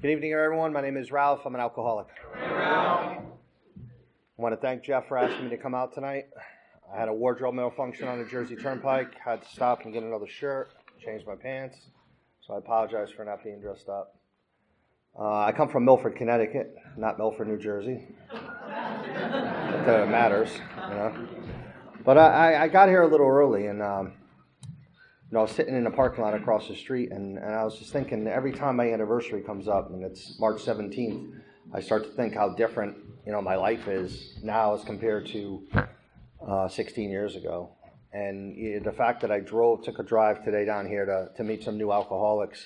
Good evening, everyone. My name is Ralph. I'm an alcoholic. I want to thank Jeff for asking me to come out tonight. I had a wardrobe malfunction on the Jersey Turnpike. Had to stop and get another shirt, change my pants. So I apologize for not being dressed up. I come from Milford, Connecticut, not Milford, New Jersey. Not that it matters, you know. But I got here a little early, and I was sitting in the parking lot across the street, and I was just thinking, every time my anniversary comes up, and it's March 17th, I start to think how different, my life is now as compared to 16 years ago. And the fact that I took a drive today down here to meet some new alcoholics,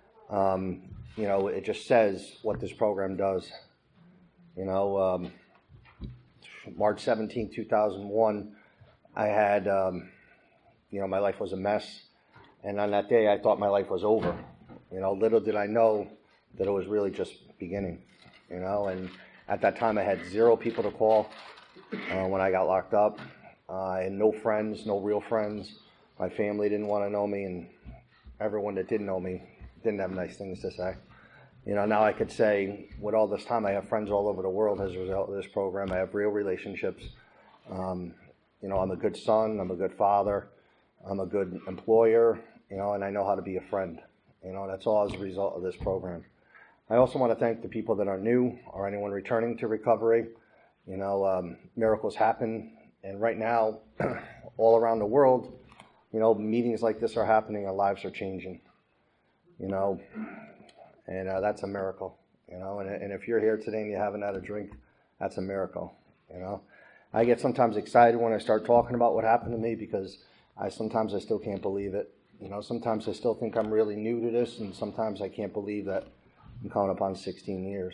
it just says what this program does. March 17, 2001, I had, my life was a mess. And on that day, I thought my life was over. Little did I know that it was really just beginning. And at that time, I had 0 people to call when I got locked up. I had no friends, no real friends. My family didn't want to know me, and everyone that did know me didn't have nice things to say. Now I could say, with all this time, I have friends all over the world as a result of this program. I have real relationships. I'm a good son. I'm a good father. I'm a good employer, and I know how to be a friend. That's all as a result of this program. I also want to thank the people that are new or anyone returning to recovery. Miracles happen, and right now, all around the world, meetings like this are happening and lives are changing. And that's a miracle. And if you're here today and you haven't had a drink, that's a miracle. I get sometimes excited when I start talking about what happened to me because sometimes I still can't believe it. Sometimes I still think I'm really new to this, and sometimes I can't believe that I'm coming up on 16 years.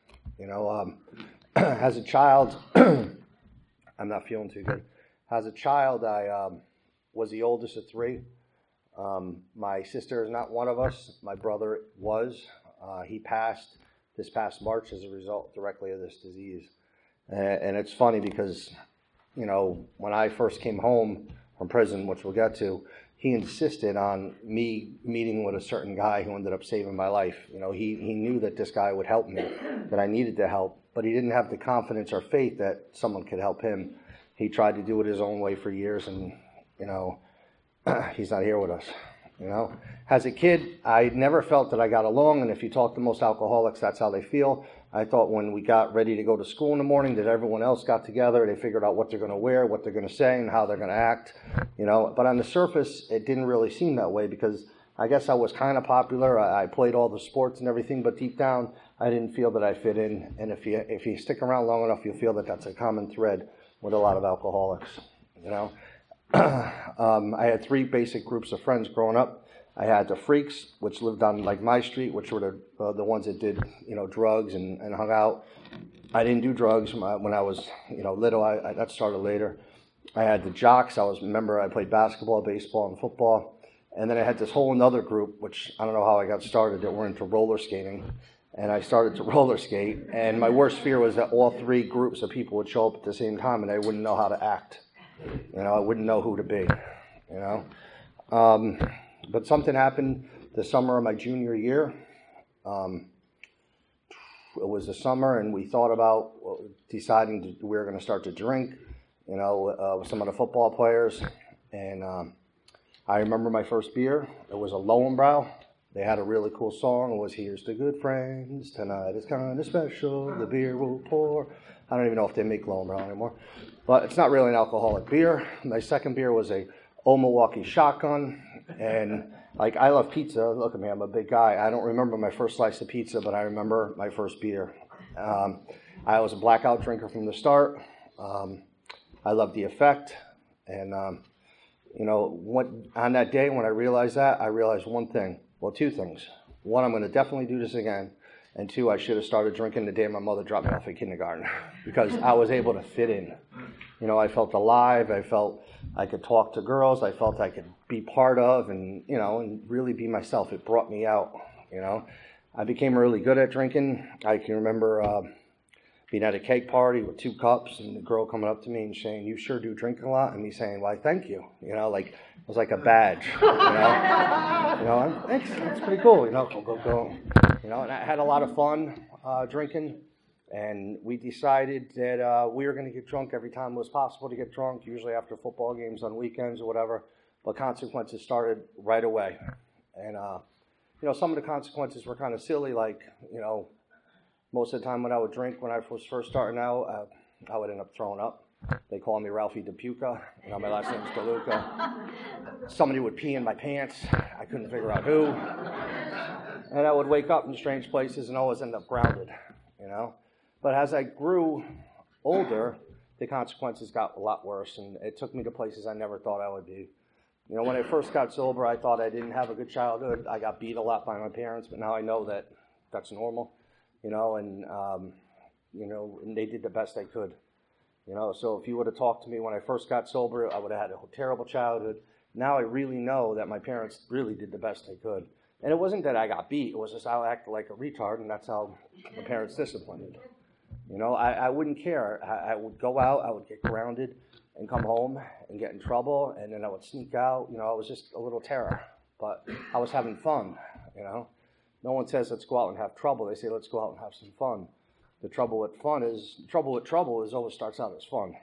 As a child, I'm not feeling too good. As a child, I was the oldest of 3. My sister is not one of us. My brother was. He passed this past March as a result directly of this disease. And it's funny because, when I first came home from prison, which we'll get to, he insisted on me meeting with a certain guy who ended up saving my life. He knew that this guy would help me, that I needed to help, but he didn't have the confidence or faith that someone could help him. He tried to do it his own way for years, and, he's not here with us. As a kid, I never felt that I got along, and if you talk to most alcoholics, that's how they feel. I thought when we got ready to go to school in the morning that everyone else got together, they figured out what they're going to wear, what they're going to say, and how they're going to act, But on the surface, it didn't really seem that way because I guess I was kind of popular. I played all the sports and everything, but deep down, I didn't feel that I fit in. And if you stick around long enough, you'll feel that that's a common thread with a lot of alcoholics, I had 3 basic groups of friends growing up. I had the freaks, which lived on like my street, which were the ones that did drugs and hung out. I didn't do drugs when I was little. That started later. I had the jocks. I played basketball, baseball, and football. And then I had this whole another group, which I don't know how I got started, that were into roller skating. And I started to roller skate. And my worst fear was that all 3 groups of people would show up at the same time, and I wouldn't know how to act. I wouldn't know who to be. But something happened the summer of my junior year. It was the summer, and we thought about deciding we were going to start to drink, with some of the football players. And I remember my first beer. It was a Lowenbrow. They had a really cool song. It was, "Here's to good friends, tonight is kind of special, the beer will pour." I don't even know if they make Lowenbrow anymore. But it's not really an alcoholic beer. My second beer was a Old Milwaukee Shotgun. And I love pizza. Look at me, I'm a big guy. I don't remember my first slice of pizza, but I remember my first beer. I was a blackout drinker from the start. I loved the effect. And, on that day when I realized that, I realized one thing. Well, 2 things. 1, I'm going to definitely do this again. And 2, I should have started drinking the day my mother dropped me off at kindergarten because I was able to fit in. I felt alive. I felt I could talk to girls. I felt I could be part of and really be myself. It brought me out, I became really good at drinking. I can remember being at a cake party with 2 cups and the girl coming up to me and saying, "You sure do drink a lot," and me saying, "Why, thank you." It was like a badge, Thanks, that's pretty cool, go. And I had a lot of fun drinking, and we decided that we were going to get drunk every time it was possible to get drunk, usually after football games on weekends or whatever, but consequences started right away. And, some of the consequences were kind of silly, like, most of the time when I would drink, when I was first starting out, I would end up throwing up. They call me Ralphie DePuca. My last name is DeLuca. Somebody would pee in my pants. I couldn't figure out who. And I would wake up in strange places and always end up grounded, But as I grew older, the consequences got a lot worse, and it took me to places I never thought I would be. When I first got sober, I thought I didn't have a good childhood. I got beat a lot by my parents, but now I know that that's normal, and they did the best they could. So if you would have talked to me when I first got sober, I would have had a terrible childhood. Now I really know that my parents really did the best they could. And it wasn't that I got beat. It was just I acted like a retard, and that's how my parents disciplined. I wouldn't care. I would go out, I would get grounded and come home and get in trouble, and then I would sneak out. I was just a little terror. But I was having fun, No one says let's go out and have trouble. They say let's go out and have some fun. The trouble with trouble is always starts out as fun,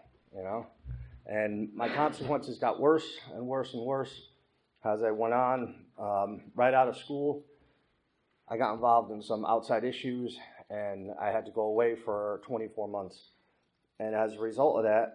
And my consequences got worse and worse and worse as I went on. Right out of school, I got involved in some outside issues, and I had to go away for 24 months. And as a result of that,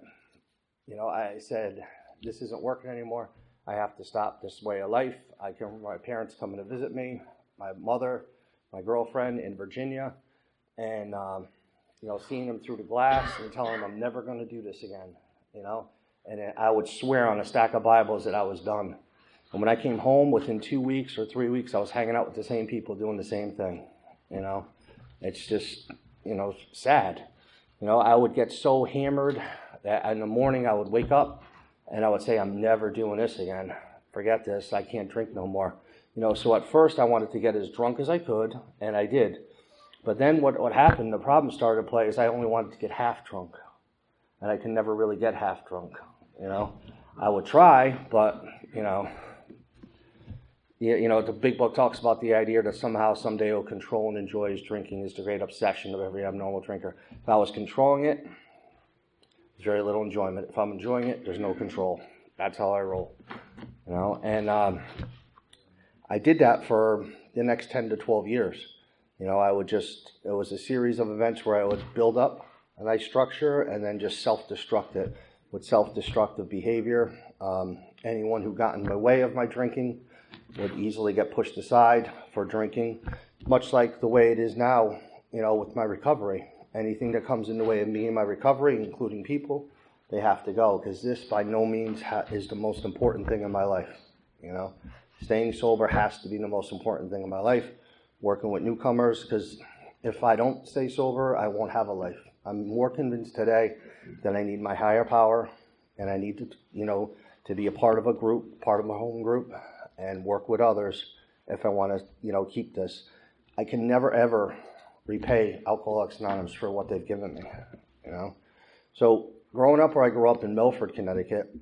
I said, this isn't working anymore. I have to stop this way of life. I can remember my parents coming to visit me, my mother, my girlfriend in Virginia, and seeing them through the glass and telling them I'm never going to do this again, And I would swear on a stack of Bibles that I was done. And when I came home, within 2 weeks or 3 weeks, I was hanging out with the same people doing the same thing, It's just, sad. I would get so hammered that in the morning I would wake up and I would say, I'm never doing this again. Forget this. I can't drink no more. So at first I wanted to get as drunk as I could, and I did. But then what happened, the problem started to play is I only wanted to get half drunk. And I can never really get half drunk, I would try, but, the big book talks about the idea that somehow, someday, will control and enjoy his drinking is the great obsession of every abnormal drinker. If I was controlling it, there's very little enjoyment. If I'm enjoying it, there's no control. That's how I roll, And I did that for the next 10 to 12 years. It was a series of events where I would build up a nice structure and then just self-destruct it with self-destructive behavior. Anyone who got in my way of my drinking would easily get pushed aside for drinking, much like the way it is now, with my recovery. Anything that comes in the way of me and my recovery, including people, they have to go, because this by no means is the most important thing in my life. Staying sober has to be the most important thing in my life. Working with newcomers, because if I don't stay sober, I won't have a life. I'm more convinced today that I need my higher power, and I need to, to be a part of a group, part of my home group, and work with others if I want to, keep this. I can never, ever repay Alcoholics Anonymous for what they've given me, So growing up where I grew up in Milford, Connecticut,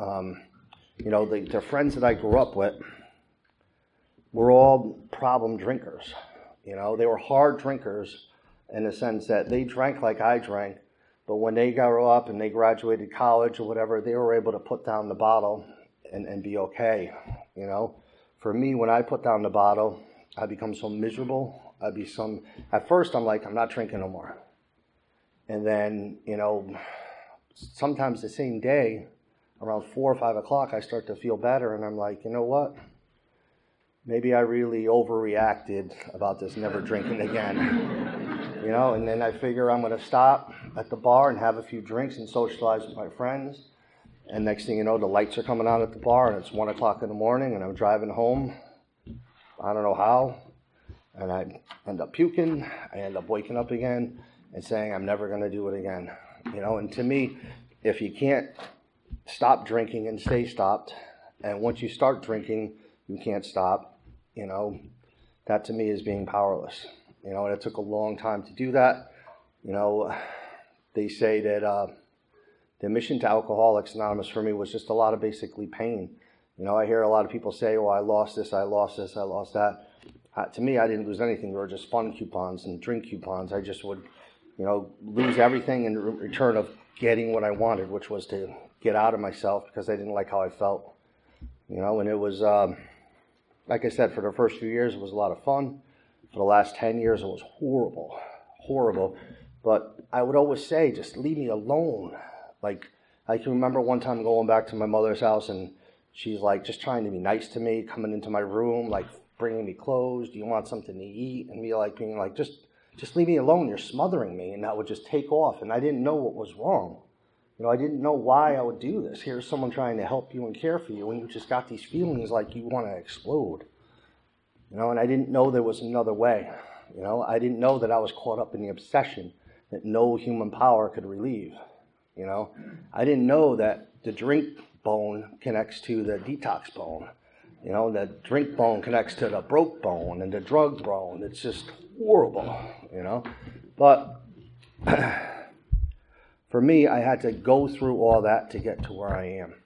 the friends that I grew up with were all problem drinkers. They were hard drinkers in the sense that they drank like I drank, but when they grew up and they graduated college or whatever, they were able to put down the bottle and be okay, For me, when I put down the bottle, I become so miserable. At first I'm like, I'm not drinking no more. And then, sometimes the same day, around 4 or 5 o'clock, I start to feel better, and I'm like, you know what? Maybe I really overreacted about this never drinking again. And then I figure I'm going to stop at the bar and have a few drinks and socialize with my friends. And next thing you know, the lights are coming on at the bar, and it's 1 o'clock in the morning, and I'm driving home. I don't know how. And I end up puking. I end up waking up again and saying I'm never going to do it again. And to me, if you can't stop drinking and stay stopped, and once you start drinking, you can't stop, that to me is being powerless. And it took a long time to do that. They say that the mission to Alcoholics Anonymous for me was just a lot of basically pain. I hear a lot of people say, well, I lost this, I lost this, I lost that. To me, I didn't lose anything. They were just fun coupons and drink coupons. I just would, lose everything in return of getting what I wanted, which was to get out of myself because I didn't like how I felt. And it was, like I said, for the first few years, it was a lot of fun. For the last 10 years, it was horrible. But I would always say, just leave me alone. Like, I can remember one time going back to my mother's house, and she's like just trying to be nice to me, coming into my room, like bringing me clothes. Do you want something to eat? And me like being like, just leave me alone. You're smothering me. And that would just take off. And I didn't know what was wrong. I didn't know why I would do this. Here's someone trying to help you and care for you, and you just got these feelings like you want to explode. And I didn't know there was another way. I didn't know that I was caught up in the obsession that no human power could relieve. I didn't know that the drink bone connects to the detox bone. The drink bone connects to the broke bone and the drug bone. It's just horrible, But for me, I had to go through all that to get to where I am,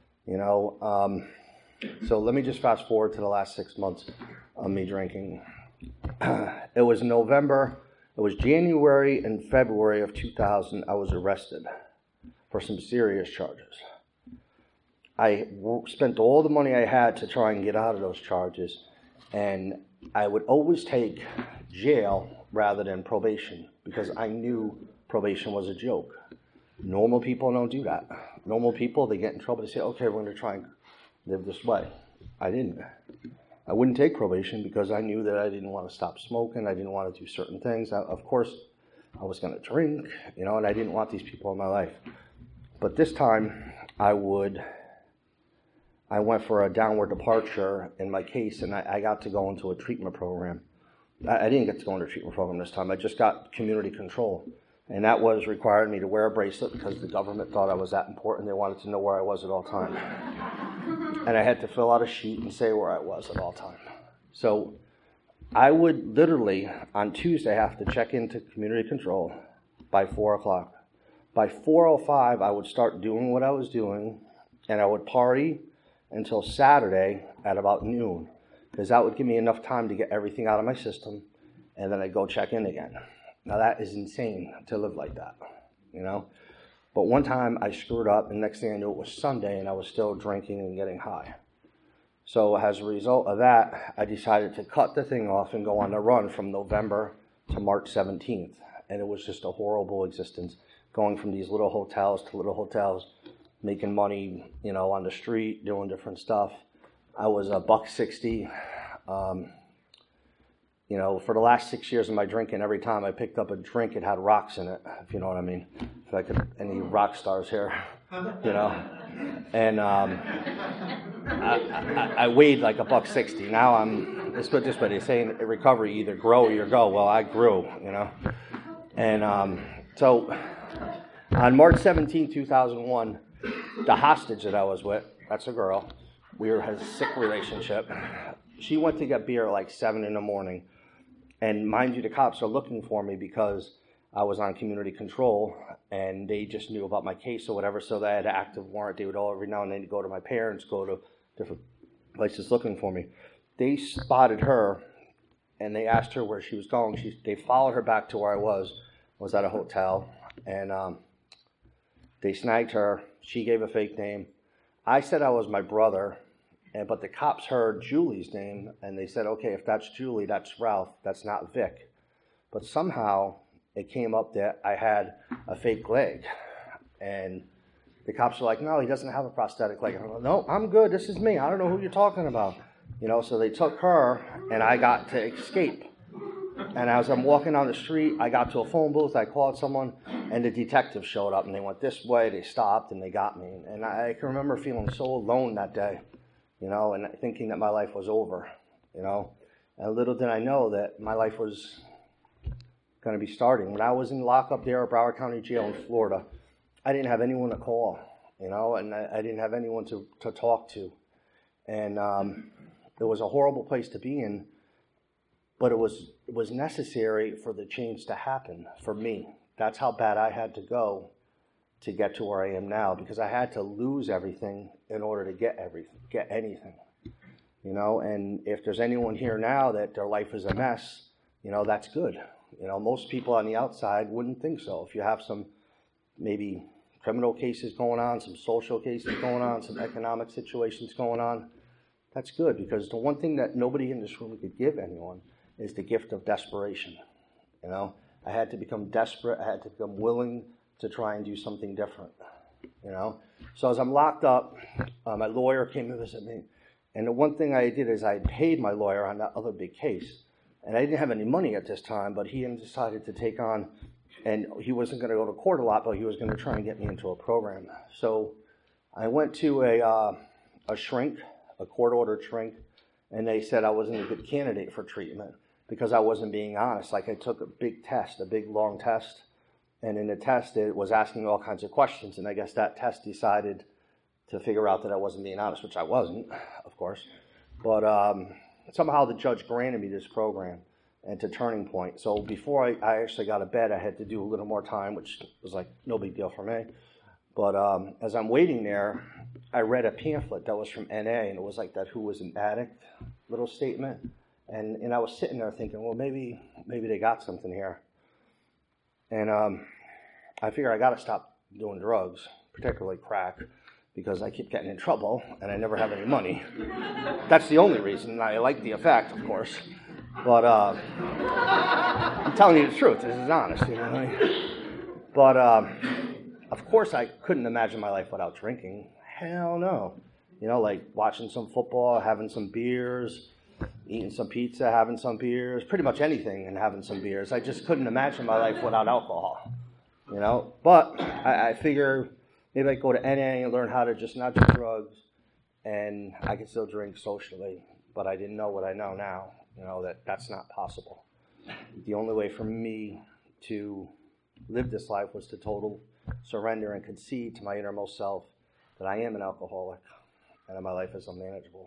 So let me just fast forward to the last 6 months of me drinking. It was January and February of 2000, I was arrested for some serious charges. I spent all the money I had to try and get out of those charges, and I would always take jail rather than probation because I knew probation was a joke. Normal people don't do that. Normal people, they get in trouble, they say, okay, we're going to try and live this way. I didn't. I wouldn't take probation because I knew that I didn't want to stop smoking. I didn't want to do certain things. Of course, I was going to drink, and I didn't want these people in my life. But this time, I went for a downward departure in my case, and I got to go into a treatment program. I didn't get to go into a treatment program this time. I just got community control. And that was required me to wear a bracelet because the government thought I was that important. They wanted to know where I was at all times. And I had to fill out a sheet and say where I was at all times. So I would literally, on Tuesday, have to check into community control by 4 o'clock. By 4:05, I would start doing what I was doing, and I would party until Saturday at about noon, because that would give me enough time to get everything out of my system, and then I'd go check in again. Now that is insane to live like that, But one time I screwed up, and next thing I knew it was Sunday, and I was still drinking and getting high. So as a result of that, I decided to cut the thing off and go on a run from November to March 17th. And it was just a horrible existence, going from these little hotels to little hotels, making money, on the street, doing different stuff. I was $1.60. For the last 6 years of my drinking, every time I picked up a drink, it had rocks in it, if you know what I mean. If I could, any rock stars here, And I weighed like $1.60. Now let's put it this way, they say in recovery, either grow or you go. Well, I grew, And so on March 17, 2001, the hostage that I was with, that's a girl, we had a sick relationship. She went to get beer at like 7 in the morning. And mind you, the cops are looking for me because I was on community control and they just knew about my case or whatever. So they had an active warrant. They would all every now and then go to my parents, go to different places looking for me. They spotted her and they asked her where she was going. They followed her back to where I was at a hotel. And they snagged her. She gave a fake name. I said I was my brother. But the cops heard Julie's name, and they said, okay, if that's Julie, that's Ralph, that's not Vic. But somehow it came up that I had a fake leg. And the cops were like, no, he doesn't have a prosthetic leg. I'm like, no, I'm good, this is me, I don't know who you're talking about. So they took her, and I got to escape. And as I'm walking down the street, I got to a phone booth, I called someone, and the detective showed up, and they went this way, they stopped, and they got me. And I can remember feeling so alone that day. And thinking that my life was over, And little did I know that my life was going to be starting. When I was in lockup there at Broward County Jail in Florida, I didn't have anyone to call, and I didn't have anyone to talk to. And it was a horrible place to be in, but it was necessary for the change to happen for me. That's how bad I had to go to get to where I am now, because I had to lose everything in order to get anything. And if there's anyone here now that their life is a mess, that's good. Most people on the outside wouldn't think so. If you have some maybe criminal cases going on, some social cases going on, some economic situations going on, that's good, because the one thing that nobody in this room could give anyone is the gift of desperation. I had to become desperate. I had to become willing to try and do something different. So as I'm locked up, my lawyer came to visit me, and the one thing I did is I paid my lawyer on that other big case, and I didn't have any money at this time, but he decided to take on, and he wasn't going to go to court a lot, but he was going to try and get me into a program. So I went to a shrink, a court-ordered shrink, and they said I wasn't a good candidate for treatment because I wasn't being honest. Like, I took a big test, a big long test, and in the test it was asking all kinds of questions, and I guess that test decided to figure out that I wasn't being honest, which I wasn't, of course. But somehow the judge granted me this program and to Turning Point. So before I actually got to bed, I had to do a little more time, which was like no big deal for me. But as I'm waiting there, I read a pamphlet that was from NA, and it was like that "who was an addict" little statement. And I was sitting there thinking, well, maybe they got something here. And I figure I got to stop doing drugs, particularly crack, because I keep getting in trouble and I never have any money. That's the only reason. I like the effect, of course. But I'm telling you the truth. This is honest. But of course I couldn't imagine my life without drinking. Hell no. Like watching some football, having some beers, eating some pizza, having some beers, pretty much anything and having some beers. I just couldn't imagine my life without alcohol. But I figure maybe I go to NA and learn how to just not do drugs, and I can still drink socially. But I didn't know what I know now, that's not possible. The only way for me to live this life was to total surrender and concede to my innermost self that I am an alcoholic and that my life is unmanageable.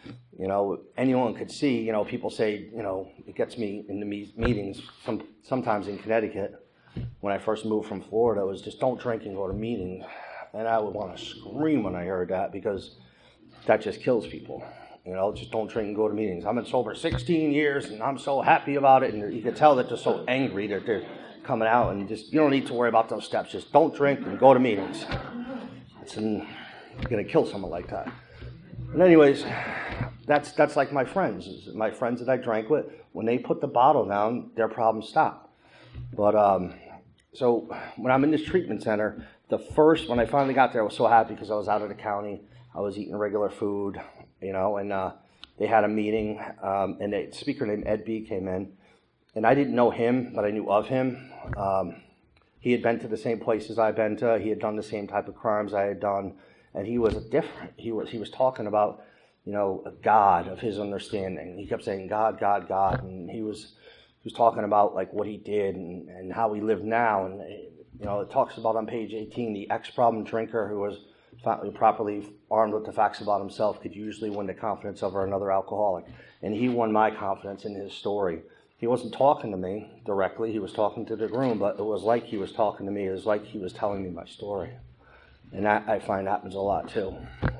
Anyone could see, people say, it gets me in the meetings, sometimes in Connecticut. When I first moved from Florida, it was just don't drink and go to meetings. And I would want to scream when I heard that, because that just kills people. Just don't drink and go to meetings. I've been sober 16 years and I'm so happy about it. And you can tell that they're so angry that they're coming out, and just, you don't need to worry about those steps. Just don't drink and go to meetings. You're going to kill someone like that. And anyways, that's like my friends. My friends that I drank with, when they put the bottle down, their problems stop. But so when I'm in this treatment center, when I finally got there, I was so happy because I was out of the county. I was eating regular food, and they had a meeting, and a speaker named Ed B came in, and I didn't know him, but I knew of him. He had been to the same places I'd been to. He had done the same type of crimes I had done, and he was different. He was talking about, a God of his understanding. He kept saying God, God, God, and he was talking about like what he did and how he lived now, and it talks about on page 18 the ex-problem drinker who was properly armed with the facts about himself could usually win the confidence of another alcoholic, and he won my confidence in his story. He wasn't talking to me directly; he was talking to the room, but it was like he was talking to me. It was like he was telling me my story, and that I find happens a lot too.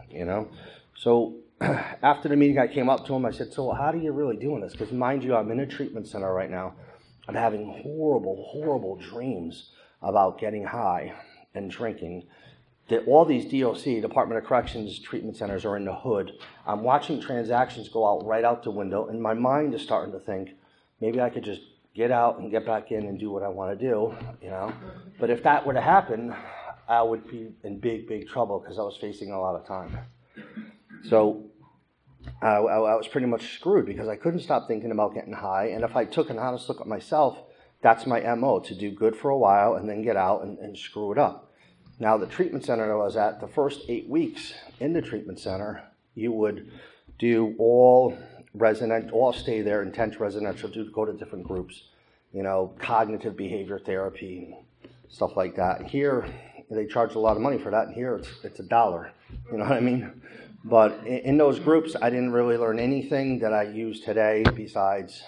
So after the meeting, I came up to him. I said, so how are you really doing this? Because mind you, I'm in a treatment center right now. I'm having horrible, horrible dreams about getting high and drinking. All these DOC, Department of Corrections treatment centers, are in the hood. I'm watching transactions go out right out the window, and my mind is starting to think, maybe I could just get out and get back in and do what I want to do, But if that were to happen, I would be in big, big trouble because I was facing a lot of time. So I was pretty much screwed because I couldn't stop thinking about getting high. And if I took an honest look at myself, that's my MO, to do good for a while and then get out and screw it up. Now, the treatment center I was at, the first 8 weeks in the treatment center, you would do all stay there, intense residential, go to different groups, cognitive behavior therapy, stuff like that. Here, they charge a lot of money for that, and here it's $1. You know what I mean? But in those groups, I didn't really learn anything that I use today besides,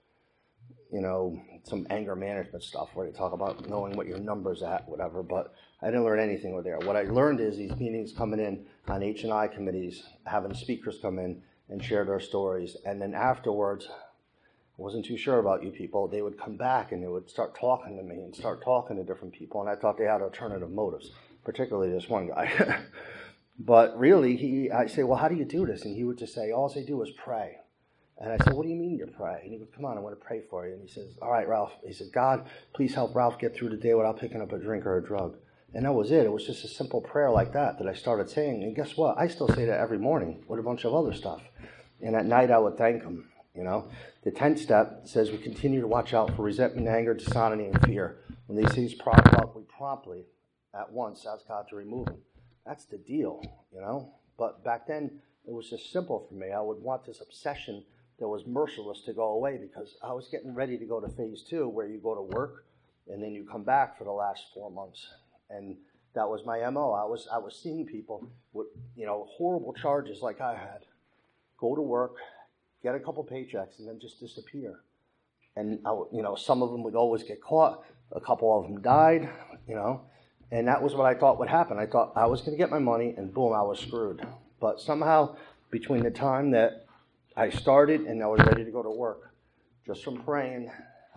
some anger management stuff where they talk about knowing what your number's at, whatever. But I didn't learn anything over there. What I learned is these meetings coming in on H&I committees, having speakers come in and share their stories. And then afterwards, I wasn't too sure about you people. They would come back and they would start talking to me and start talking to different people. And I thought they had alternative motives, particularly this one guy. But really, I say, well, how do you do this? And he would just say, all I do is pray. And I said, what do you mean you pray? And he would, come on, I want to pray for you. And he says, all right, Ralph. He said, God, please help Ralph get through the day without picking up a drink or a drug. And that was it. It was just a simple prayer like that I started saying. And guess what? I still say that every morning with a bunch of other stuff. And at night, I would thank him. You know, the 10th step says we continue to watch out for resentment, anger, dishonesty, and fear. When these things prop up, we promptly, at once, ask God to remove them. That's the deal, you know. But back then, it was just simple for me. I would want this obsession that was merciless to go away because I was getting ready to go to phase 2, where you go to work and then you come back for the last 4 months. And that was my MO. I was seeing people with, you know, horrible charges like I had. Go to work, get a couple paychecks, and then just disappear. And, you know, some of them would always get caught. A couple of them died, you know. And that was what I thought would happen. I thought I was going to get my money, and boom, I was screwed. But somehow, between the time that I started and I was ready to go to work, just from praying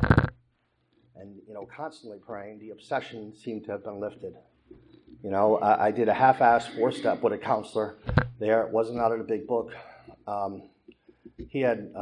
and, you know, constantly praying, the obsession seemed to have been lifted. You know, I did a half-assed 4-step with a counselor there. It wasn't out of the big book. He had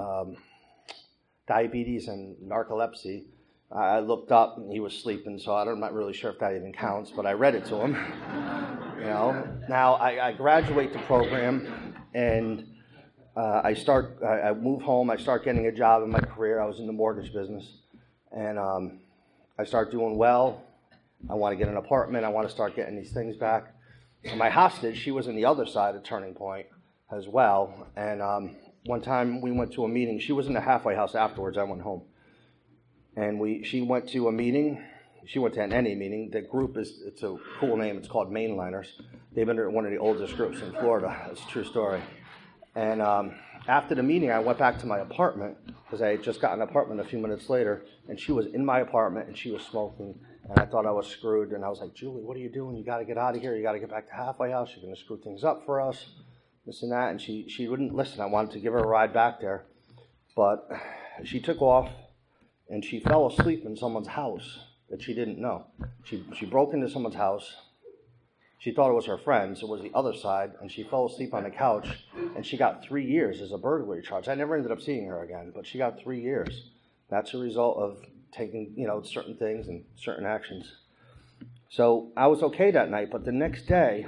diabetes and narcolepsy. I looked up and he was sleeping, so I'm not really sure if that even counts, but I read it to him. You know, now I graduate the program and I move home. I start getting a job in my career. I was in the mortgage business, and I start doing well. I want to get an apartment. I want to start getting these things back. And my hostage, she was on the other side of Turning Point as well, and one time we went to a meeting. She was in the halfway house afterwards. I went home. And she went to a meeting. She went to an NA meeting. The group it's a cool name. It's called Mainliners. They've been one of the oldest groups in Florida. It's a true story. And after the meeting, I went back to my apartment because I had just got an apartment a few minutes later. And she was in my apartment and she was smoking. And I thought I was screwed. And I was like, Julie, what are you doing? You got to get out of here. You got to get back to halfway house. You're going to screw things up for us. This and that. And she wouldn't listen. I wanted to give her a ride back there. But she took off. And she fell asleep in someone's house that she didn't know. She broke into someone's house. She thought it was her friends. It was the other side. And she fell asleep on the couch. And she got 3 years as a burglary charge. I never ended up seeing her again, but she got 3 years. That's a result of taking, you know, certain things and certain actions. So I was okay that night, but the next day,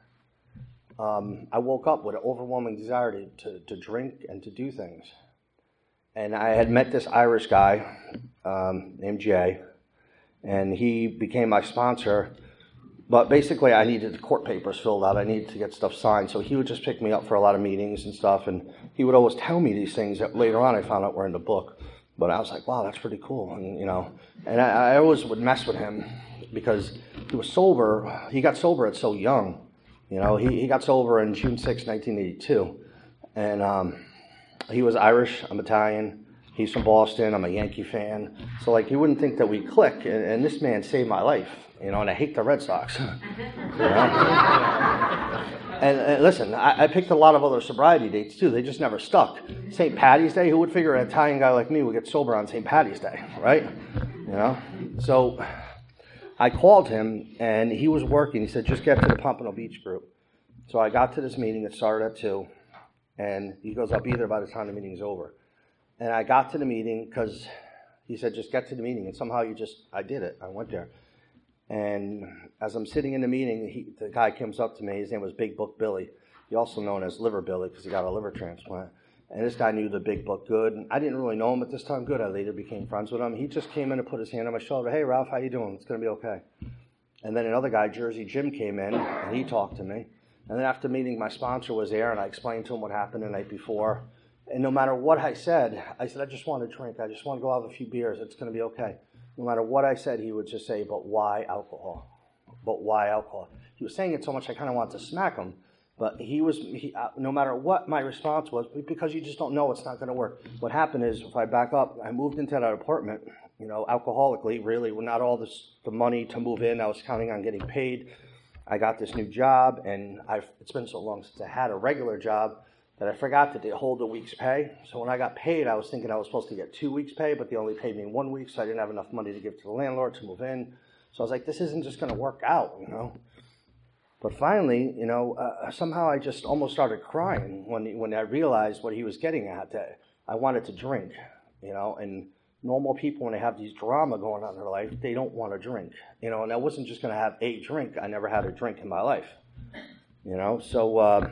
I woke up with an overwhelming desire to drink and to do things. And I had met this Irish guy named Jay, and he became my sponsor. But basically, I needed the court papers filled out. I needed to get stuff signed. So he would just pick me up for a lot of meetings and stuff. And he would always tell me these things that later on I found out were in the book. But I was like, wow, that's pretty cool. And, you know, and I always would mess with him because he was sober. He got sober at so young. You know, he got sober on June 6, 1982. And he was Irish, I'm Italian, he's from Boston, I'm a Yankee fan. So, like, you wouldn't think that we'd click, and this man saved my life, you know, and I hate the Red Sox. You know? And listen, I picked a lot of other sobriety dates, too. They just never stuck. St. Patty's Day, who would figure an Italian guy like me would get sober on St. Patty's Day, right? You know? So I called him, and he was working. He said, just get to the Pompano Beach group. So I got to this meeting. It started at 2. And he goes, I'll be there by the time the meeting's over. And I got to the meeting because he said, just get to the meeting. And somehow I did it. I went there. And as I'm sitting in the meeting, the guy comes up to me. His name was Big Book Billy. He also known as Liver Billy because he got a liver transplant. And this guy knew the Big Book good. And I didn't really know him at this time good. I later became friends with him. He just came in and put his hand on my shoulder. Hey, Ralph, how you doing? It's going to be okay. And then another guy, Jersey Jim, came in, and he talked to me. And then after meeting, my sponsor was there, and I explained to him what happened the night before. And no matter what I said, I just want to drink. I just want to go have a few beers. It's going to be okay. No matter what I said, he would just say, but why alcohol? But why alcohol? He was saying it so much I kind of wanted to smack him. But no matter what my response was, because you just don't know, it's not going to work. What happened is, if I back up, I moved into that apartment, you know, alcoholically, really, with not all the money to move in. I was counting on getting paid. I got this new job, and it's been so long since I had a regular job that I forgot that they hold a week's pay. So when I got paid, I was thinking I was supposed to get 2 weeks' pay, but they only paid me 1 week, so I didn't have enough money to give to the landlord to move in. So I was like, this isn't just going to work out, But finally, somehow I just almost started crying when I realized what he was getting at, that I wanted to drink, and normal people, when they have these drama going on in their life, they don't want to drink, and I wasn't just going to have a drink. I never had a drink in my life, so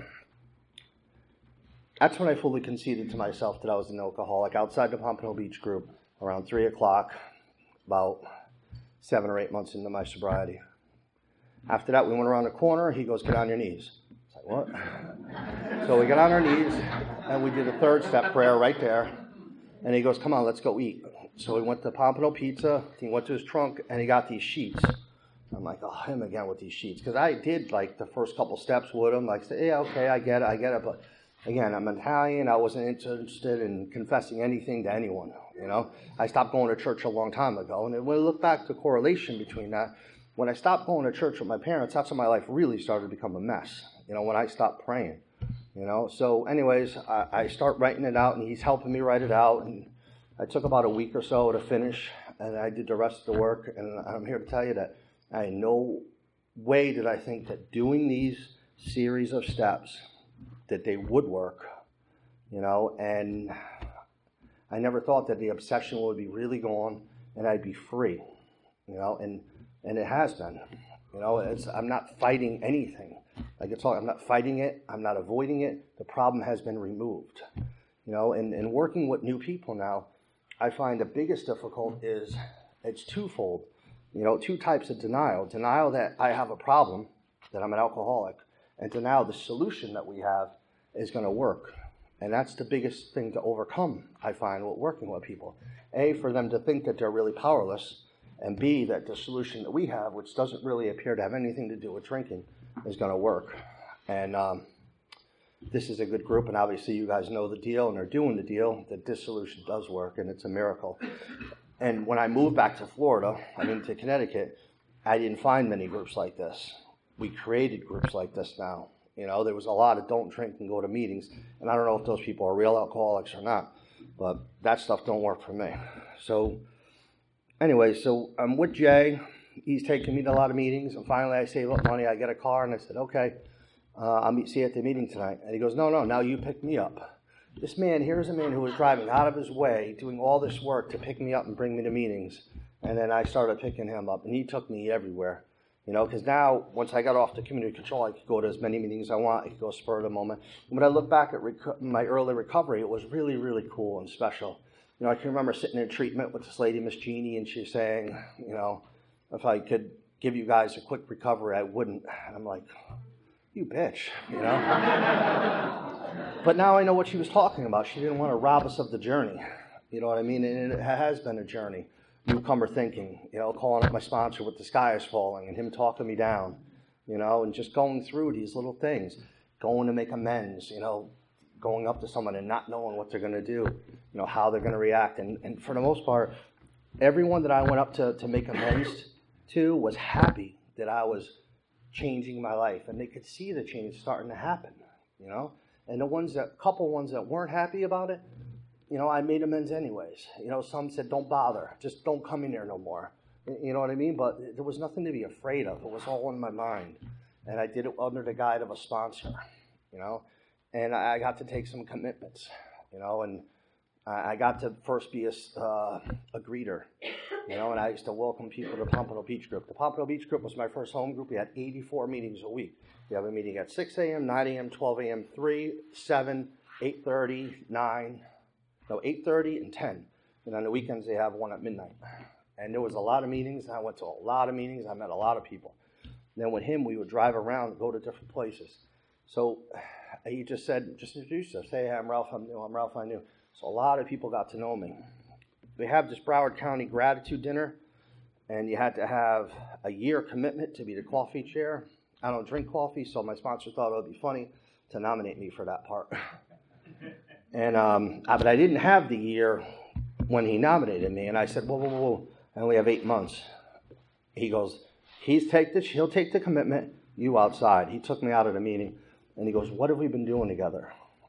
that's when I fully conceded to myself that I was an alcoholic outside the Pompano Beach group around 3 o'clock, about 7 or 8 months into my sobriety. After that, we went around the corner. He goes, get on your knees. I was like, what? So we got on our knees, and we did a third step prayer right there. And he goes, come on, let's go eat. So we went to Pompano Pizza. He went to his trunk, and he got these sheets. I'm like, oh, him again with these sheets. Because I did, the first couple steps with him. Say, yeah, okay, I get it. But again, I'm Italian. I wasn't interested in confessing anything to anyone, I stopped going to church a long time ago. And when I look back, the correlation between that, when I stopped going to church with my parents, that's when my life really started to become a mess, when I stopped praying, So anyways, I start writing it out, and he's helping me write it out. And I took about a week or so to finish, and I did the rest of the work. And I'm here to tell you that I in no way did I think that doing these series of steps, that they would work, and I never thought that the obsession would be really gone and I'd be free, and it has been, I'm not fighting anything. I'm not fighting it. I'm not avoiding it. The problem has been removed, and working with new people now, I find the biggest difficult is it's twofold, two types of denial. Denial that I have a problem, that I'm an alcoholic, and denial the solution that we have is going to work. And that's the biggest thing to overcome, I find, with working with people. A, for them to think that they're really powerless, and B, that the solution that we have, which doesn't really appear to have anything to do with drinking, is going to work. And this is a good group, and obviously you guys know the deal and are doing the deal, that this solution does work, and it's a miracle. And when I moved back to Florida, to Connecticut, I didn't find many groups like this. We created groups like this now. There was a lot of don't drink and go to meetings, and I don't know if those people are real alcoholics or not, but that stuff don't work for me. So anyway, I'm with Jay. He's taking me to a lot of meetings, and finally I save up money. I get a car, and I said, okay, I'll see you at the meeting tonight. And he goes, no, now you pick me up. Here's a man who was driving out of his way, doing all this work to pick me up and bring me to meetings, and then I started picking him up, and he took me everywhere. Because now, once I got off the community control, I could go to as many meetings as I want. I could go spur of the moment. And when I look back at my early recovery, it was really, really cool and special. I can remember sitting in treatment with this lady, Miss Jeannie, and she's saying, if I could give you guys a quick recovery, I wouldn't. And I'm like, you bitch, But now I know what she was talking about. She didn't want to rob us of the journey. You know what I mean? And it has been a journey. Newcomer thinking, calling up my sponsor with the sky is falling and him talking me down, and just going through these little things, going to make amends, going up to someone and not knowing what they're going to do, how they're going to react. And for the most part, everyone that I went up to make amends to was happy that I was changing my life, and they could see the change starting to happen, and couple ones that weren't happy about it, I made amends anyways. Some said, don't bother. Just don't come in there no more. You know what I mean? But there was nothing to be afraid of. It was all in my mind. And I did it under the guide of a sponsor, And I got to take some commitments, and I got to first be a greeter, and I used to welcome people to the Pompano Beach Group. The Pompano Beach Group was my first home group. We had 84 meetings a week. We have a meeting at 6 a.m., 9 a.m., 12 a.m., 3, 7, 8:30, 9... 8:30 and 10. And on the weekends, they have one at midnight. And there was a lot of meetings. I went to a lot of meetings. I met a lot of people. And then with him, we would drive around and go to different places. So he just introduce us. Hey, I'm Ralph. I'm Ralph. I knew. So a lot of people got to know me. We have this Broward County gratitude dinner, and you had to have a year commitment to be the coffee chair. I don't drink coffee, so my sponsor thought it would be funny to nominate me for that part. And but I didn't have the year when he nominated me, and I said, whoa, I only have 8 months. He goes, he'll take the commitment, you outside. He took me out of the meeting, and he goes, what have we been doing together?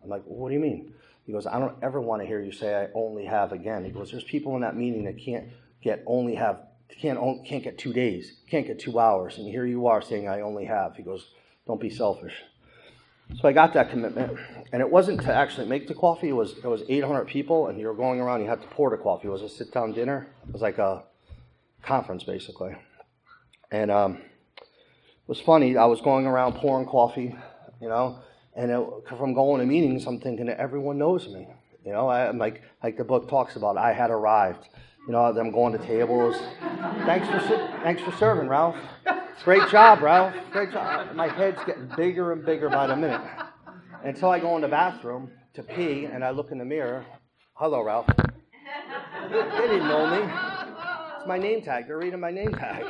I'm like, what do you mean? He goes, I don't ever want to hear you say I only have again. He goes, there's people in that meeting that can't get 2 days, can't get 2 hours, and here you are saying I only have. He goes, don't be selfish. So I got that commitment, and it wasn't to actually make the coffee. It was 800 people, and you were going around. You had to pour the coffee. It was a sit-down dinner. It was like a conference, basically. And it was funny. I was going around pouring coffee, and from going to meetings, I'm thinking that everyone knows me. I'm like the book talks about, I had arrived. Them going to tables. Thanks for serving, Ralph. Great job, Ralph. Great job. My head's getting bigger and bigger by the minute. Until I go in the bathroom to pee, and I look in the mirror. Hello, Ralph. They didn't know me. It's my name tag. They're reading my name tag.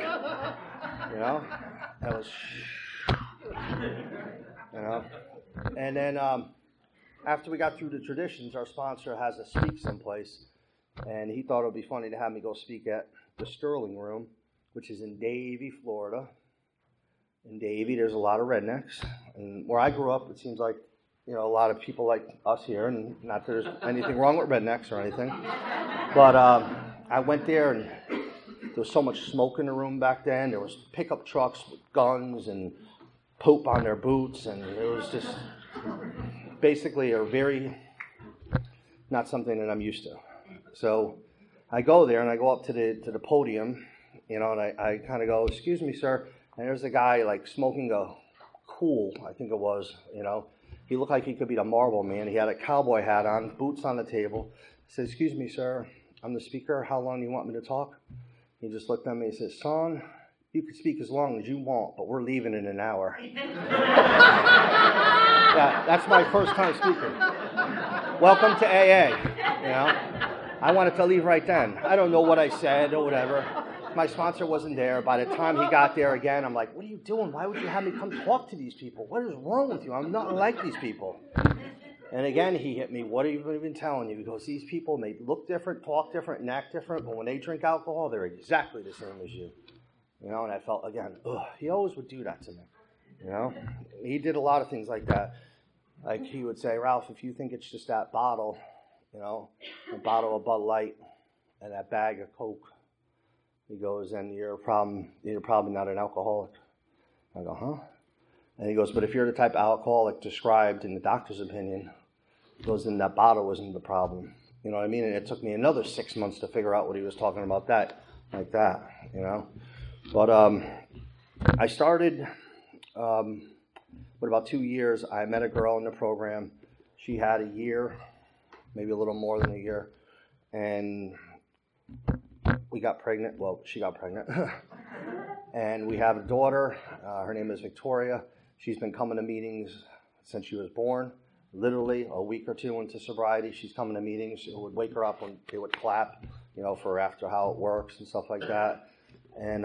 That was, And then after we got through the traditions, our sponsor has a speak someplace. And he thought it would be funny to have me go speak at the Sterling Room, which is in Davie, Florida. In Davie, there's a lot of rednecks. And where I grew up, it seems like, a lot of people like us here, and not that there's anything wrong with rednecks or anything. But I went there, and there was so much smoke in the room back then. There was pickup trucks with guns and poop on their boots, and it was just basically not something that I'm used to. So I go there, and I go up to the podium, and I kind of go, excuse me, sir. And there's a guy, like, smoking a Cool, I think it was, He looked like he could be the Marlboro Man. He had a cowboy hat on, boots on the table. I said, excuse me, sir. I'm the speaker. How long do you want me to talk? He just looked at me and said, son, you can speak as long as you want, but we're leaving in an hour. Yeah, that's my first time speaking. Welcome to AA, I wanted to leave right then. I don't know what I said or whatever. My sponsor wasn't there. By the time he got there again, I'm like, what are you doing? Why would you have me come talk to these people? What is wrong with you? I'm not like these people. And again, he hit me. What have you been telling you? He goes, these people may look different, talk different, and act different, but when they drink alcohol, they're exactly the same as you. And I felt, again, he always would do that to me. He did a lot of things like that. Like he would say, Ralph, if you think it's just that bottle, a bottle of Bud Light and that bag of Coke, he goes, and you're probably not an alcoholic. I go, huh? And he goes, but if you're the type of alcoholic described in the doctor's opinion, he goes, then that bottle wasn't the problem. You know what I mean? And it took me another 6 months to figure out what he was talking about like that. But I started, with about 2 years, I met a girl in the program. She had a year, maybe a little more than a year, and we got pregnant. Well, she got pregnant. And we have a daughter. Her name is Victoria. She's been coming to meetings since she was born. Literally a week or two into sobriety, she's coming to meetings. It would wake her up and they would clap, for after how it works and stuff like that. And,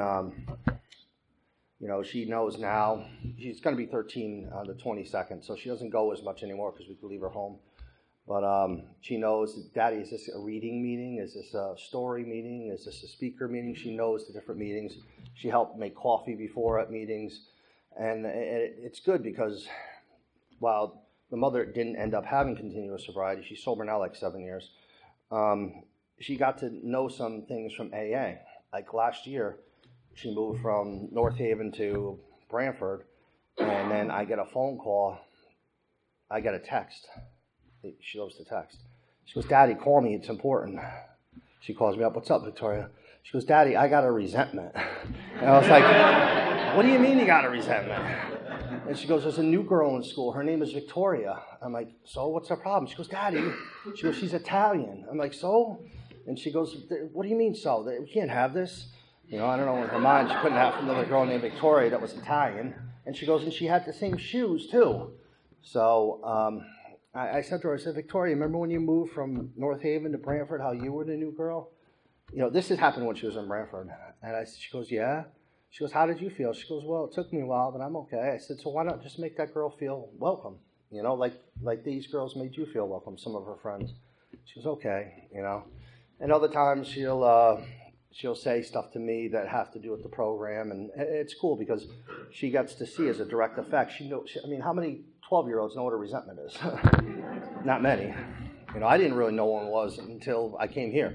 she knows now. She's going to be 13 on the 22nd, so she doesn't go as much anymore because we could leave her home. But she knows, Daddy, is this a reading meeting? Is this a story meeting? Is this a speaker meeting? She knows the different meetings. She helped make coffee before at meetings. And it's good because while the mother didn't end up having continuous sobriety, she's sober now like 7 years, she got to know some things from AA. Like last year, she moved from North Haven to Brantford, and then I get a phone call. I get a text. She loves to text. She goes, Daddy, call me. It's important. She calls me up. What's up, Victoria? She goes, Daddy, I got a resentment. And I was like, what do you mean you got a resentment? And she goes, there's a new girl in school. Her name is Victoria. I'm like, so what's the problem? She goes, Daddy. She goes, she's Italian. I'm like, so? And she goes, what do you mean so? We can't have this. I don't know, in her mind, she couldn't have another girl named Victoria that was Italian. And she goes, and she had the same shoes, too. So I said to her, I said, Victoria, remember when you moved from North Haven to Brantford, how you were the new girl? This had happened when she was in Brantford. And she goes, yeah. She goes, how did you feel? She goes, well, it took me a while, but I'm okay. I said, so why not just make that girl feel welcome? Like these girls made you feel welcome, some of her friends. She goes, okay, And other times she'll say stuff to me that have to do with the program, and it's cool because she gets to see as a direct effect. She knows. How many 12-year-olds know what a resentment is. Not many. I didn't really know what one was until I came here.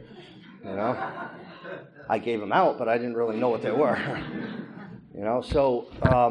I gave them out, but I didn't really know what they were. So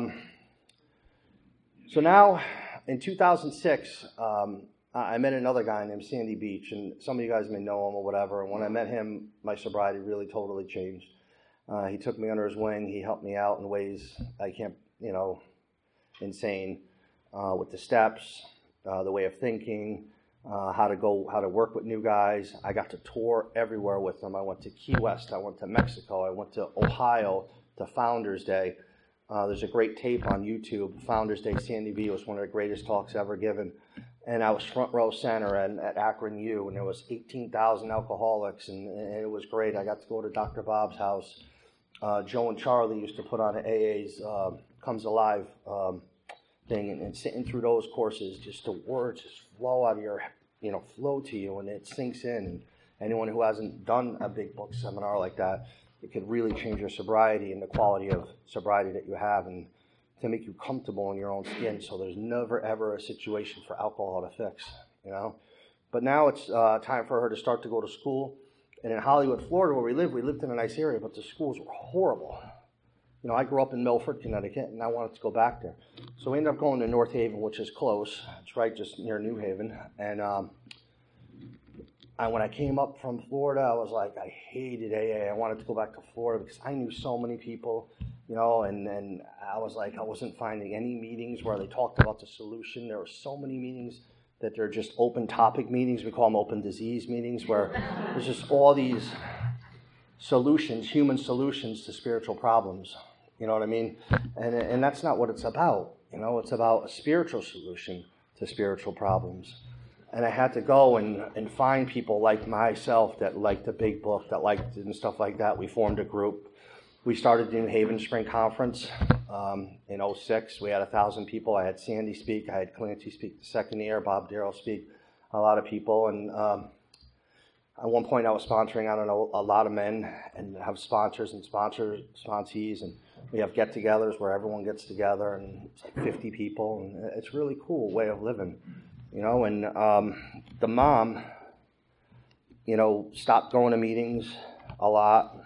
now in 2006, I met another guy named Sandy Beach, and some of you guys may know him or whatever. And when I met him, my sobriety really totally changed. He took me under his wing. He helped me out in ways I can't, insane, with the steps, the way of thinking, how to work with new guys. I got to tour everywhere with him. I went to Key West. I went to Mexico. I went to Ohio to Founders Day. There's a great tape on YouTube. Founders Day, Sandy B was one of the greatest talks ever given. And I was front row center at Akron U, and there was 18,000 alcoholics, and it was great. I got to go to Dr. Bob's house. Joe and Charlie used to put on an AA's Comes Alive thing, and sitting through those courses, just the words just flow out of your, flow to you, and it sinks in. And anyone who hasn't done a big book seminar like that, it could really change your sobriety and the quality of sobriety that you have, and to make you comfortable in your own skin, so there's never ever a situation for alcohol to fix, But now it's time for her to start to go to school. And in Hollywood, Florida, where we lived in a nice area, but the schools were horrible. I grew up in Milford, Connecticut, and I wanted to go back there. So we ended up going to North Haven, which is close. It's right just near New Haven. And when I came up from Florida, I was like, I hated AA. I wanted to go back to Florida because I knew so many people, and I was like, I wasn't finding any meetings where they talked about the solution. There were so many meetings that they're just open topic meetings. We call them open disease meetings, where there's just all these solutions, human solutions to spiritual problems. You know what I mean? And that's not what it's about. It's about a spiritual solution to spiritual problems. And I had to go and find people like myself that liked the big book, that liked it and stuff like that. We formed a group. We started the New Haven Spring Conference in 2006. We had 1,000 people. I had Sandy speak. I had Clancy speak the second year. Bob Darrell speak. A lot of people. And at one point I was sponsoring, a lot of men, and have sponsors and sponsees. And we have get-togethers where everyone gets together, and it's like 50 people. And it's a really cool way of living. And the mom, stopped going to meetings a lot.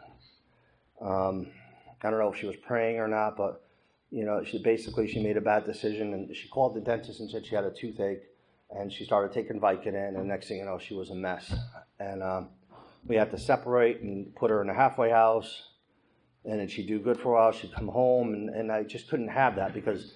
I don't know if she was praying or not, but, she made a bad decision, and she called the dentist and said she had a toothache, and she started taking Vicodin, and next thing you know, she was a mess. And we had to separate and put her in a halfway house, and then she'd do good for a while. She'd come home, and I just couldn't have that because,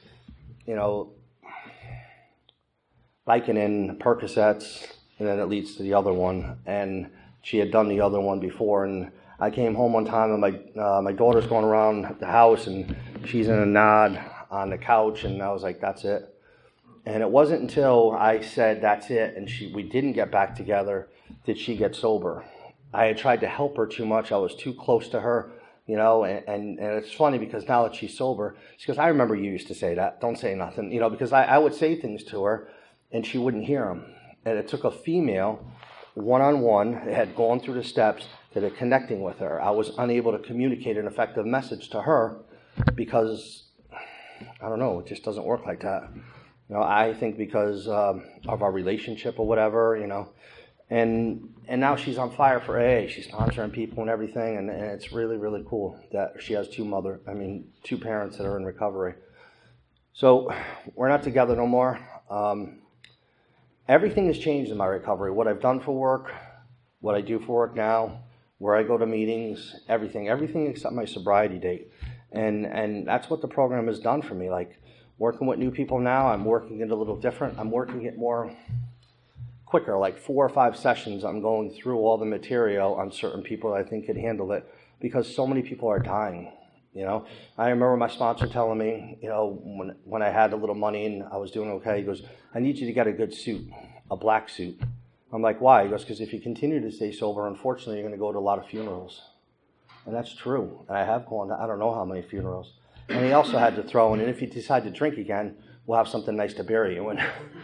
Vicodin, Percocets, and then it leads to the other one. And she had done the other one before. And I came home one time, and my daughter's going around the house, and she's in a nod on the couch, and I was like, that's it. And it wasn't until I said, that's it, and we didn't get back together, did she get sober. I had tried to help her too much. I was too close to her, and it's funny because now that she's sober, she goes, I remember you used to say that. Don't say nothing, because I would say things to her, and she wouldn't hear them. And it took a female, one-on-one, that had gone through the steps, that are connecting with her. I was unable to communicate an effective message to her because, I don't know, it just doesn't work like that. I think because of our relationship or whatever, and now she's on fire for AA. She's sponsoring people and everything, and it's really, really cool that she has two parents that are in recovery. So we're not together no more. Everything has changed in my recovery. What I've done for work, what I do for work now, where I go to meetings, everything except my sobriety date. And that's what the program has done for me. Like, working with new people now, I'm working it a little different. I'm working it more quicker, like 4 or 5 sessions. I'm going through all the material on certain people that I think could handle it, because so many people are dying. I remember my sponsor telling me, when I had a little money and I was doing okay, he goes, I need you to get a good suit, a black suit. I'm like, why? He goes, because if you continue to stay sober, unfortunately, you're going to go to a lot of funerals. And that's true. And I have gone to I don't know how many funerals. And he also had to throw in, and if you decide to drink again, we'll have something nice to bury you in.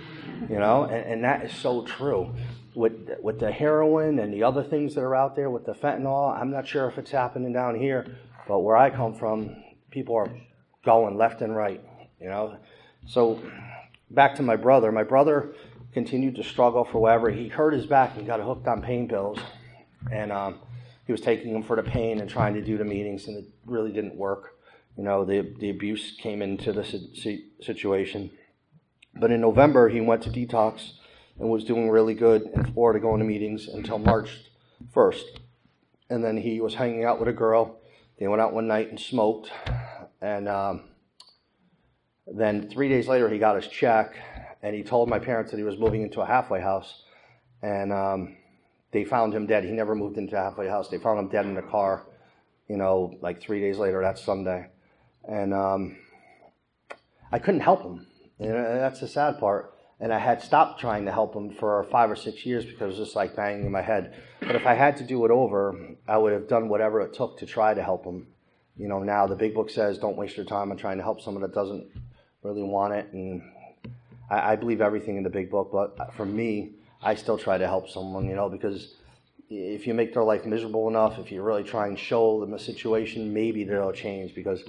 And that is so true. With the heroin and the other things that are out there, with the fentanyl, I'm not sure if it's happening down here, but where I come from, people are going left and right, So back to my brother. My brother continued to struggle for whatever. He hurt his back and got hooked on pain pills. And he was taking them for the pain and trying to do the meetings, and it really didn't work. The abuse came into the situation. But in November, he went to detox and was doing really good in Florida, going to meetings until March 1st. And then he was hanging out with a girl. They went out one night and smoked. And then 3 days later, he got his check, and he told my parents that he was moving into a halfway house. And they found him dead. He never moved into a halfway house. They found him dead in the car, like 3 days later, that Sunday. And I couldn't help him. That's the sad part. And I had stopped trying to help him for 5 or 6 years because it was just like banging in my head. But if I had to do it over, I would have done whatever it took to try to help him. Now the big book says don't waste your time on trying to help someone that doesn't really want it. And I believe everything in the big book. But for me, I still try to help someone, because if you make their life miserable enough, if you really try and show them a situation, maybe they'll change. Because,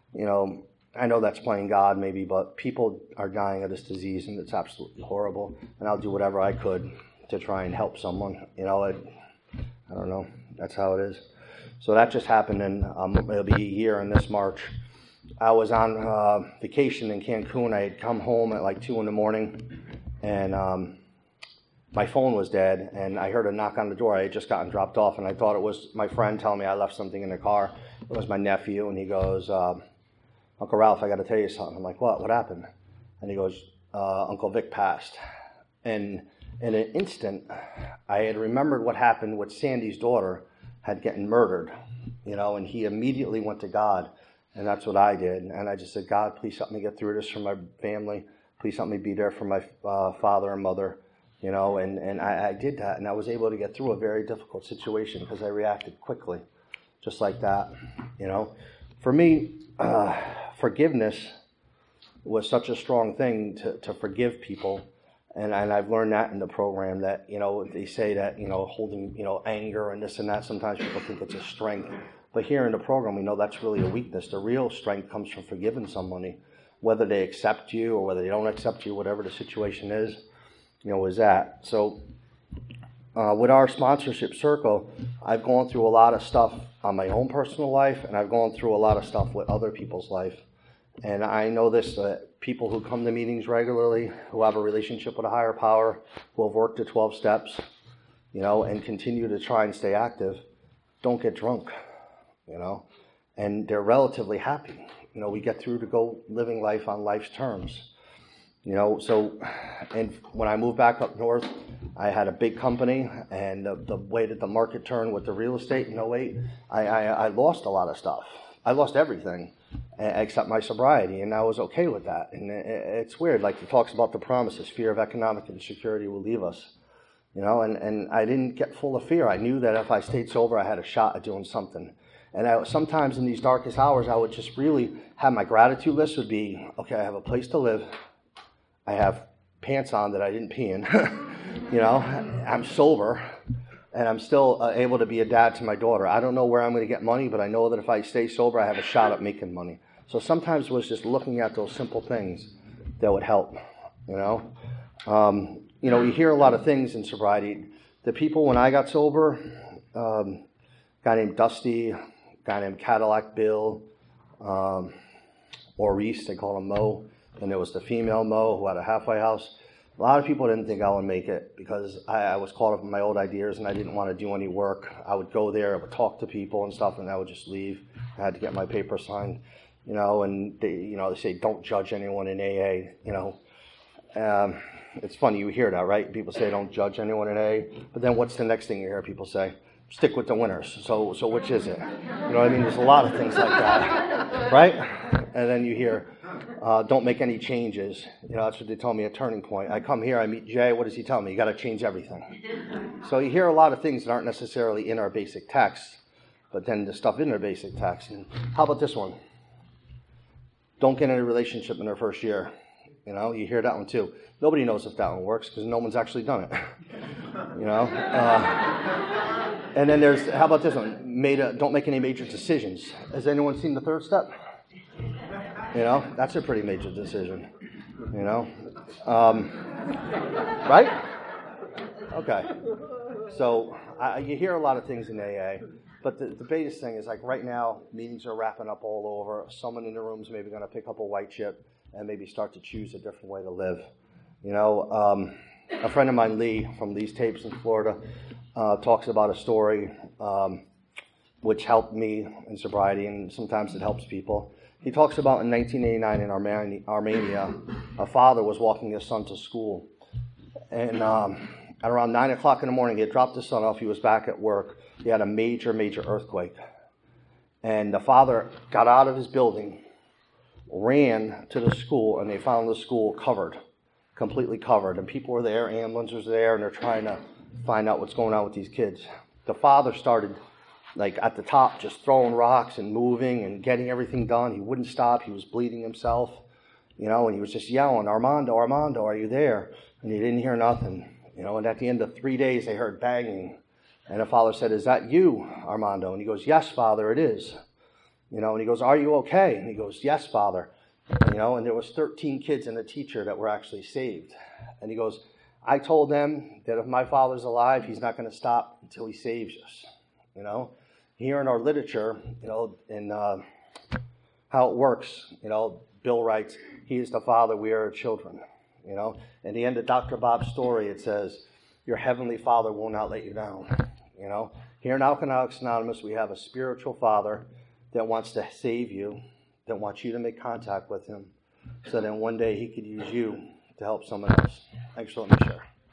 I know that's playing God maybe, but people are dying of this disease, and it's absolutely horrible. And I'll do whatever I could to try and help someone. I don't know. That's how it is. So that just happened, and it'll be a year in this March. I was on vacation in Cancun. I had come home at like 2 a.m, and my phone was dead, and I heard a knock on the door. I had just gotten dropped off, and I thought it was my friend telling me I left something in the car. It was my nephew, and he goes, Uncle Ralph, I got to tell you something. I'm like, what? What happened? And he goes, Uncle Vic passed. And in an instant, I had remembered what happened with Sandy's daughter had gotten murdered, and he immediately went to God, and that's what I did. And I just said, God, please help me get through this for my family. Please help me be there for my father and mother. And I did that, and I was able to get through a very difficult situation because I reacted quickly, just like that. For me, forgiveness was such a strong thing to forgive people, and I've learned that in the program that, they say that, holding, anger and this and that, sometimes people think it's a strength. But here in the program, we know that's really a weakness. The real strength comes from forgiving somebody, whether they accept you or whether they don't accept you, whatever the situation is. Is that. So with our sponsorship circle, I've gone through a lot of stuff on my own personal life, and I've gone through a lot of stuff with other people's life. And I know this, people who come to meetings regularly, who have a relationship with a higher power, who have worked the 12 steps, and continue to try and stay active, don't get drunk, and they're relatively happy. We get through to go living life on life's terms. So, and when I moved back up north, I had a big company, and the way that the market turned with the real estate in 08, I lost a lot of stuff. I lost everything except my sobriety, and I was okay with that. And it's weird, like it talks about the promises, fear of economic insecurity will leave us, and I didn't get full of fear. I knew that if I stayed sober, I had a shot at doing something. And sometimes in these darkest hours, I would just really have my gratitude list would be, okay, I have a place to live. I have pants on that I didn't pee in, I'm sober, and I'm still able to be a dad to my daughter. I don't know where I'm going to get money, but I know that if I stay sober, I have a shot at making money. So sometimes it was just looking at those simple things that would help, You hear a lot of things in sobriety. The people, when I got sober, a guy named Dusty, a guy named Cadillac Bill, Maurice, they call him Mo. And there was the female Mo who had a halfway house. A lot of people didn't think I would make it because I was caught up in my old ideas and I didn't want to do any work. I would go there, I would talk to people and stuff, and I would just leave. I had to get my paper signed, and they say don't judge anyone in AA, It's funny, you hear that, right? People say don't judge anyone in AA, but then what's the next thing you hear people say? Stick with the winners. So which is it? There's a lot of things like that, right? And then you hear, don't make any changes. That's what they told me at Turning Point. I come here, I meet Jay. What does he tell me? You got to change everything. So you hear a lot of things that aren't necessarily in our basic text, but then the stuff in their basic text. And how about this one? Don't get in a relationship in their first year. You hear that one too. Nobody knows if that one works because no one's actually done it. And then there's, how about this one? Don't make any major decisions. Has anyone seen the third step? That's a pretty major decision. Right? Okay. So you hear a lot of things in AA, but the biggest thing is like right now, meetings are wrapping up all over. Someone in the room is maybe going to pick up a white chip and maybe start to choose a different way to live. You know, a friend of mine, Lee, from these tapes in Florida, talks about a story which helped me in sobriety, and sometimes it helps people. He talks about in 1989 in Armenia, a father was walking his son to school, and at around 9 o'clock in the morning, he had dropped his son off. He was back at work. He had a major earthquake. And the father got out of his building, ran to the school, and they found the school covered, completely covered. And people were there, ambulances were there, and they're trying to find out what's going on with these kids. The father started, like, at the top, just throwing rocks and moving and getting everything done. He wouldn't stop. He was bleeding himself, you know, and he was just yelling, Armando, Armando, are you there? And he didn't hear nothing. You know, and at the end of 3 days, they heard banging. And the father said, is that you, Armando? And he goes, yes, Father, it is. You know, and he goes, are you okay? And he goes, yes, Father. You know, and there was 13 kids and a teacher that were actually saved. And he goes, I told them that if my father's alive, he's not going to stop until he saves us. You know, here in our literature, you know, in how it works, you know, Bill writes, he is the Father, we are children. You know, in the end of Dr. Bob's story, it says, your heavenly Father will not let you down. You know, here in Alcoholics Anonymous, we have a spiritual Father that wants to save you, that wants you to make contact with him, so that one day he could use you to help someone else. Thanks for letting me share.